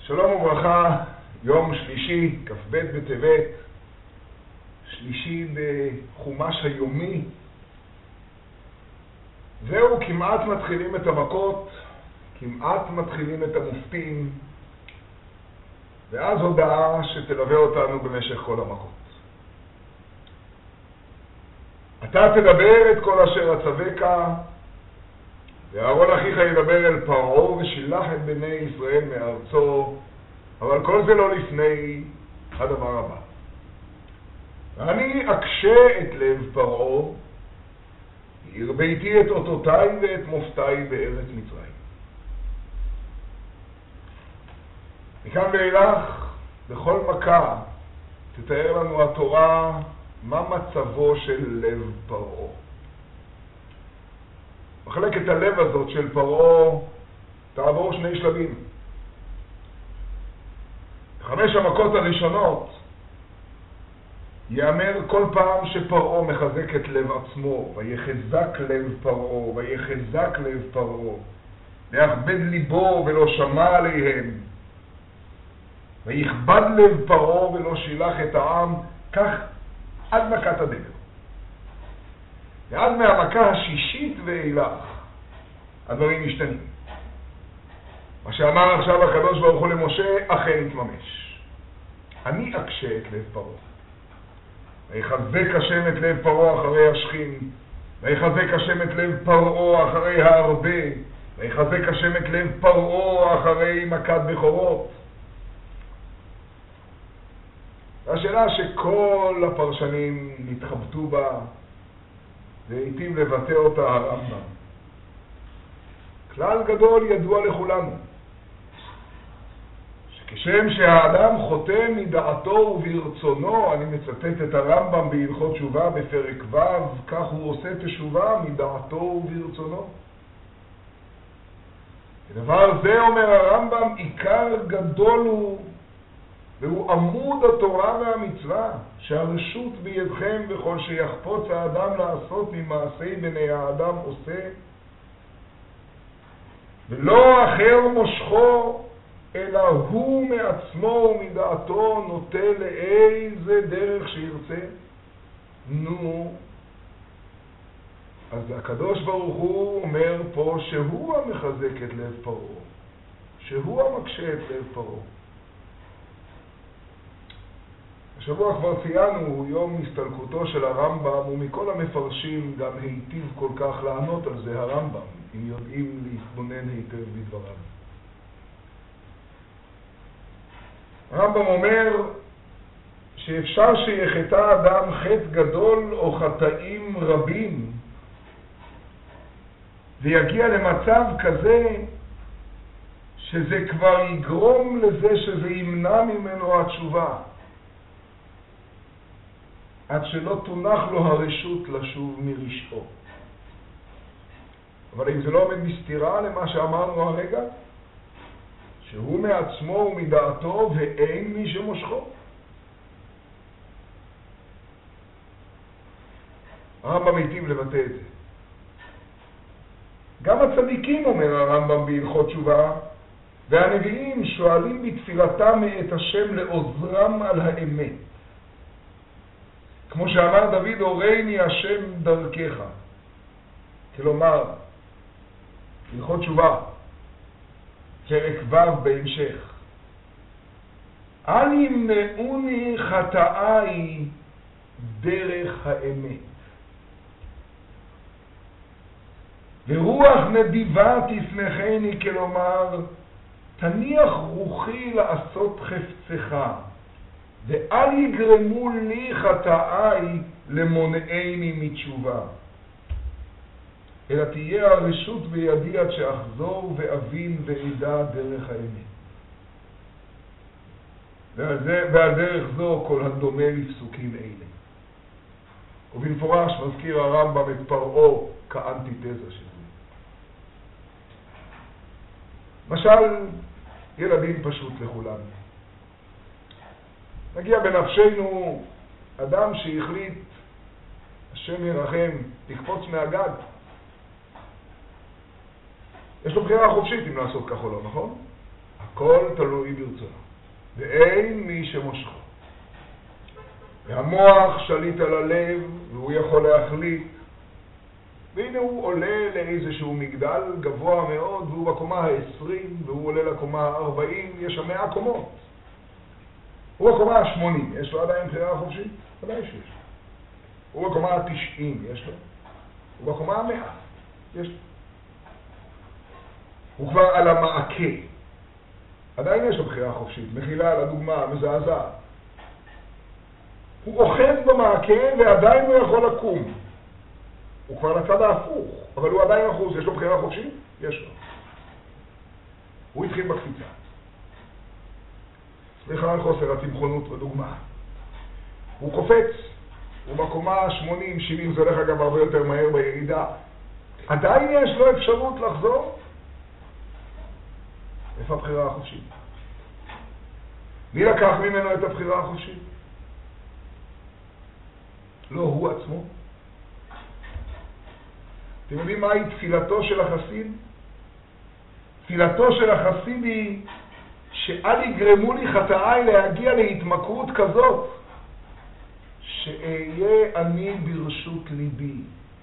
שלום וברכה, יום שלישי, כ"ב בטבת, שלישי בחומש היומי. זהו, כמעט מתחילים את המכות, כמעט מתחילים את המופתים, ואז הודעה שתלווה אותנו במשך כל המכות. אתה תדבר את כל אשר אצווך, ואהרון אחיך ידבר אל פרעה ושילח את בני ישראל מארצו, אבל כל זה לא לפני הדבר הבא. אני אקשה את לב פרעה, הרביתי את אותותיי ואת מופתיי בארץ מצרים. מכאן ואילך, בכל מכה, תתאר לנו התורה מה מצבו של לב פרעה. מחלקת הלב הזאת של פרעה תעבור שני שלבים. 5 המכות הראשונות יאמר כל פעם שפרעה מחזק את לב עצמו, ויחזק לב פרעה, ויחזק לב פרעה, ויכבד ליבו ולא שמע עליהם, ויכבד לב פרעה ולא שילח את העם, כך עד מכת הדבר. ועד מהמכה השישית ואילך הדברים משתנים. מה שאמר עכשיו הקדוש ברוך הוא למשה אכן יתממש. אני אקשה את לב פרעה. ויחזק השם את לב פרעה אחרי השכין, ויחזק השם את לב פרעה אחרי הרבה, ויחזק השם את לב פרעה אחרי מכת בכורות. והשאלה שכל הפרשנים נתחבטו בה, והיטיב לבטא אותה הרמב"ם. כלל גדול ידוע לכולנו, שכשם שהאדם חוטא מדעתו וברצונו, אני מצטט את הרמב"ם בהלכות תשובה בפרק ו', כך הוא עושה תשובה מדעתו וברצונו. הדבר זה, אומר הרמב"ם, עיקר גדול הוא, והוא עמוד התורה והמצווה, שהרשות בידכם בכל שיחפוץ האדם לעשות ממעשי בני האדם עושה, ולא אחר מושכו, אלא הוא מעצמו ומדעתו נוטה לאיזה דרך שירצה. נו, אז הקדוש ברוך הוא אומר פה שהוא המחזק את לב פרעה, שהוא המקשה את לב פרעה. השבוע כבר ציינו יום הסתלקותו של הרמב"ם, ומכל המפרשים גם היטיב כל כך לענות על זה הרמב"ם, אם יודעים להתבונן היטב בדבריו. הרמב"ם אומר שאפשר שיחטא אדם חטא גדול או חטאים רבים, ויגיע למצב כזה שזה כבר יגרום לזה שזה ימנע ממנו התשובה, עד שלא תונח לו הרשות לשוב מרשעו. אבל אם זה לא עומד בסתירה למה שאמרנו הרגע, שהוא מעצמו ומדעתו ואין מי שמושכו. הרמב"ם היטיב לבטא את זה. גם הצדיקים, אומר הרמב"ם בהלכות תשובה, והנביאים שואלים בתפילתם את השם לעוזרם על האמת. כמו שאמר דוד, הורני השם דרכך. כלומר, הלכות תשובה, פרק ו' בהמשך. אל ימנעוני חטאי דרך האמת. ורוח נדיבה תשמחני, כלומר, תניח רוחי לעשות חפצך. ואל יגרמו לי חטאי למונעני מתשובה, אלא תהיה הרשות בידי עד שאחזור ואבין ועדה דרך האמת. ועל דרך זו כל הדומה לפסוקים אלה. ובמפורש מזכיר הרמב"ם את פרעה כאנטיתזה של זה. משל ילדים פשוט לכולנו. מגיע בנפשנו אדם שהחליט, השם ירחם, לקפוץ מהגג. יש לו בחירה חופשית אם לעשות כך או לא, נכון? הכל תלוי ברצונו, ואין מי שמושכו. והמוח שליט על הלב, והוא יכול להחליט. והנה הוא עולה לאיזשהו מגדל גבוה מאוד, והוא בקומה ה-20, והוא עולה לקומה ה-40, יש שם 100 קומות. הוא בקומה ה-80, יש לו עדיין בחירה חופשית? ודאי שיש לו. הוא בקומה ה-90, יש לו. הוא בקומה ה-100, יש לו. הוא כבר על המעקה. עדיין יש לו בחירה חופשית, מחילה על הדוגמה, מזעזעת. הוא אוחז במעקה ועדיין הוא יכול לקום. הוא כבר לצד ההפוך, אבל הוא עדיין אחוז. יש לו בחירה חופשית? יש לו. הוא התחיל בקפיצה. סליחה על חוסר הצמחונות בדוגמה. הוא קופץ, הוא בקומה 80, 70, זה הולך אגב הרבה יותר מהר בירידה. עדיין יש לו אפשרות לחזור? איפה הבחירה החופשית? מי לקח ממנו את הבחירה החופשית? לא הוא עצמו. אתם יודעים מהי תפילתו של החסיד? תפילתו של החסיד היא שאל יגרמו לי חטאיי להגיע להתמכרות כזאת, שאהיה אני ברשות ליבי.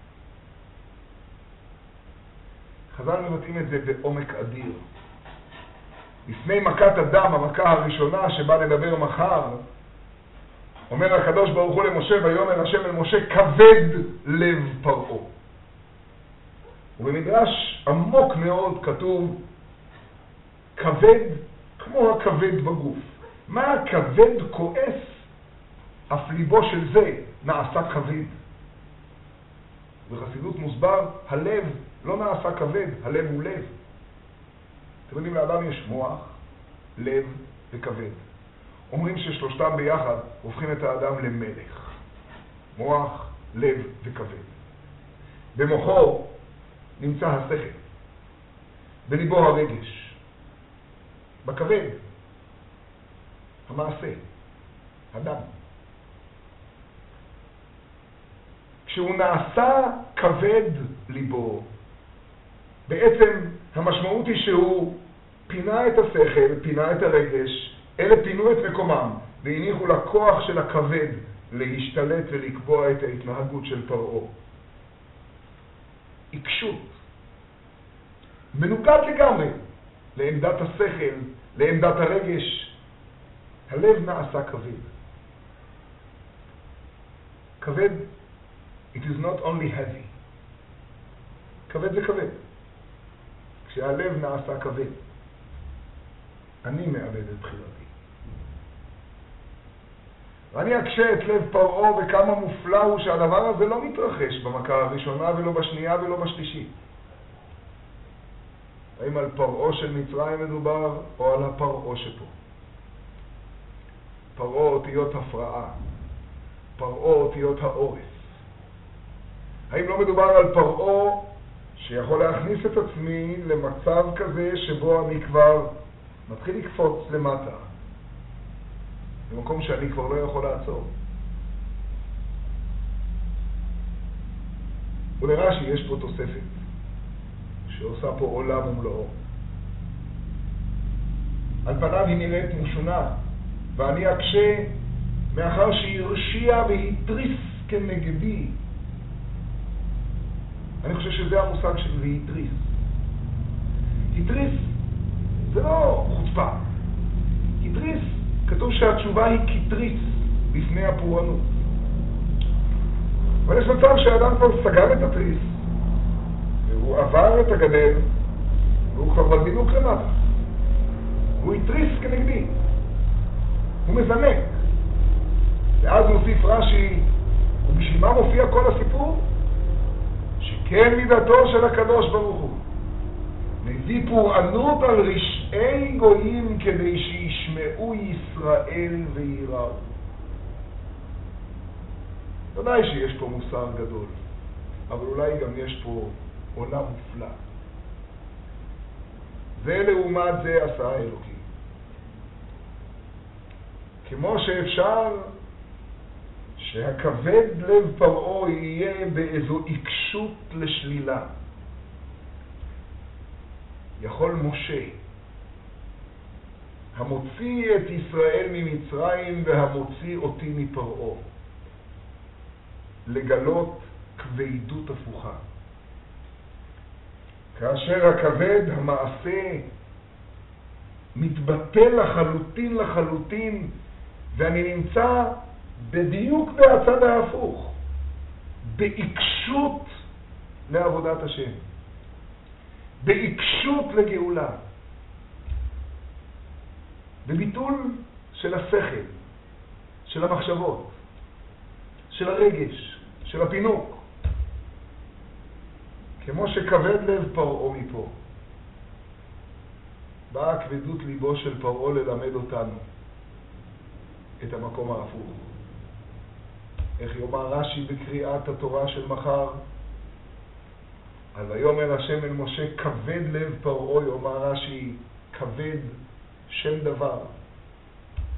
חז"ל מבטאים את זה בעומק אדיר. לפני מכת הדם, המכה הראשונה שבה נדבר מחר, אומר הקדוש ברוך הוא למשה, ויאמר השם אל משה, כבד לב פרעה. ובמדרש עמוק מאוד כתוב, כבד כמו הכבד בגוף. מה הכבד כועס? אף ליבו של זה נעשה כבד. בחסידות מוסבר, הלב לא נעשה כבד, הלב הוא לב. אתם יודעים, לאדם יש מוח, לב וכבד. אומרים ששלושתם ביחד הופכים את האדם למלך. מוח, לב וכבד. במוחו נמצא השכל, בליבו הרגש, בכבד המעשה, הדם. כשהוא נעשה כבד ליבו, בעצם המשמעות היא שהוא פינה את השכל, פינה את הרגש, אלה פינו את מקומם והניחו לכוח של הכבד להשתלט ולקבוע את ההתנהגות של פרעה. עיקשות, מנוגד לגמרי לעמדת השכל, לעמדת הרגש. הלב נעשה כבד. כבד, it is not only heavy. כבד זה כבד. כשהלב נעשה כבד, אני מאבד את בחירתי. ואני אקשה את לב פרעה, וכמה מופלא הוא שהדבר הזה לא מתרחש במכה הראשונה ולא בשנייה ולא בשלישית. האם על פרעה של מצרים מדובר או על הפרעה שפה? פרעה אותיות הפרעה, פרעה אותיות האורס. האם לא מדובר על פרעה שיכול להכניס את עצמי למצב כזה שבו אני כבר מתחיל לקפוץ למטה, במקום שאני כבר לא יכול לעצור? ולרש"י יש פה תוספת שעושה פה עולם ומלואו. על פניו היא נראית משונה, ואני אקשה מאחר שהרשיע והתריס כנגדי. אני חושב שזה המושג של והתריס. התריס זה לא חוצפה. התריס, כתוב שהתשובה היא כתריס לפני הפורענות. אבל יש מצב שהאדם כבר סגר את התריס, והוא עבר את הגדר, והוא כבר בזינוק למטה. הוא התריס כנגדי. הוא מזנק. ואז מוסיף רש"י, ובשביל מה מופיע כל הסיפור? שכן מידתו של הקדוש ברוך הוא. מביא פורענות על רשעי גויים כדי שישמעו ישראל ויראו. ודאי שיש פה מוסר גדול, אבל אולי גם יש פה עולם מופלא. זה לעומת זה עשה האלוקים. כמו שאפשר שהכבד לב פרעה יהיה באיזו עיקשות לשלילה, יכול משה המוציא את ישראל ממצרים והמוציא אותי מפרעה. לגלות כבדות הפוכה. כאשר הכבד, המעשה, מתבטל לחלוטין, ואני נמצא בדיוק בהצד ההפוך, בעיקשות לעבודת השם, בעיקשות לגאולה, בביטול של השכל, של המחשבות, של הרגש, של הפינוק. כמו שכבד לב פרעה מפה, באה כבדות ליבו של פרעה ללמד אותנו את המקום ההפוך. איך יאמר רש"י בקריאת התורה של מחר? על ויאמר השם אל משה כבד לב פרעה, יאמר רש"י כבד שם דבר.